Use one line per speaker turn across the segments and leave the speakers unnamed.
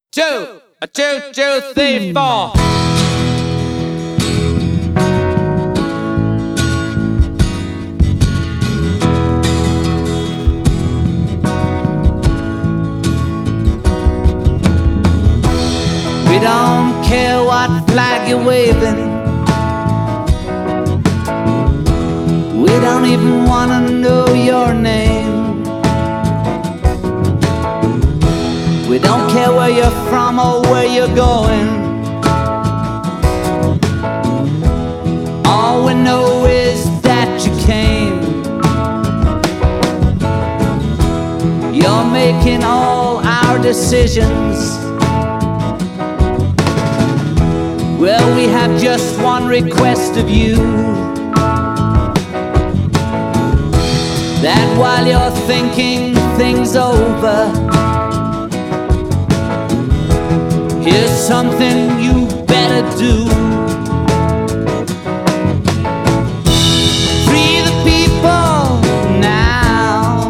two, a two, two, three, four. We don't care what flag you're waving. We don't even wanna know your name. We don't care where you're from or where you're going. All we know is that you came. You're making all our decisions. Well, we have just one request of you, that while you're thinking things over, here's something you better do. Free the people now.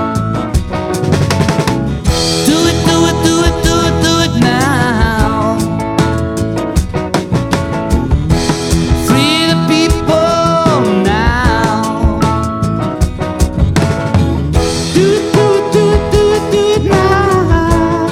Do it, do it, do it, do it, do it now. Free the people now. Do it, do it, do it, do it, do it now.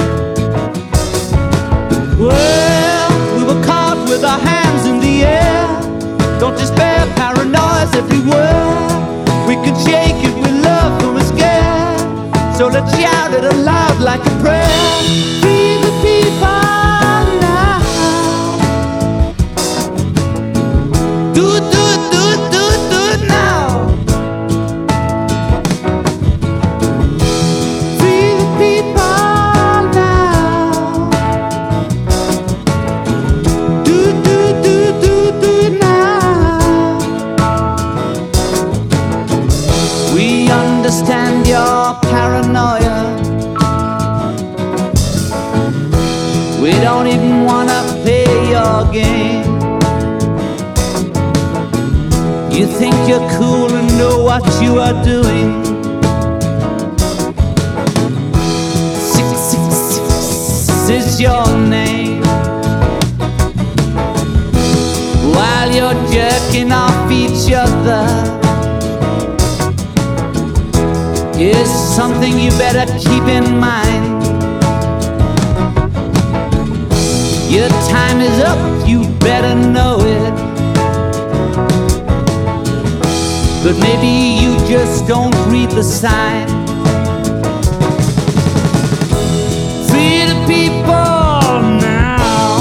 Well, we were caught with our hands in the air. Don't despair, paranoia's everywhere. We can shake it with love when we're scared. So let's shout it aloud like a prayer. Free the people now. Do it, do it, do it, do it, do it now. Free the people now. Do it, do it, do it, do it, do it now. We understand your paranoia. We don't even wanna play your game. You think you're cool and know what you are doing. 666 is your name. While you're jerking off each other, here's something you better keep in mind. Your time is up, you better know it. But maybe you just don't read the sign. Free the people now.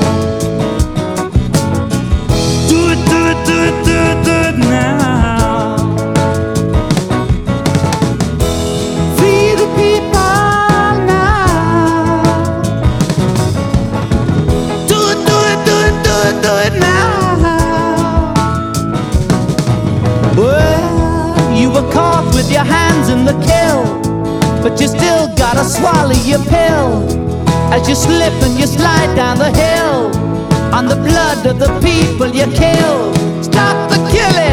Do it, do it, do it, do it, do it now. Free the people now. Do it, do it, do it, do it, do it now. Well, you were caught with your hands in the kill, but you still gotta swallow your pill as you slip and you slide down the hill on the blood of the people you kill. Stop the killing.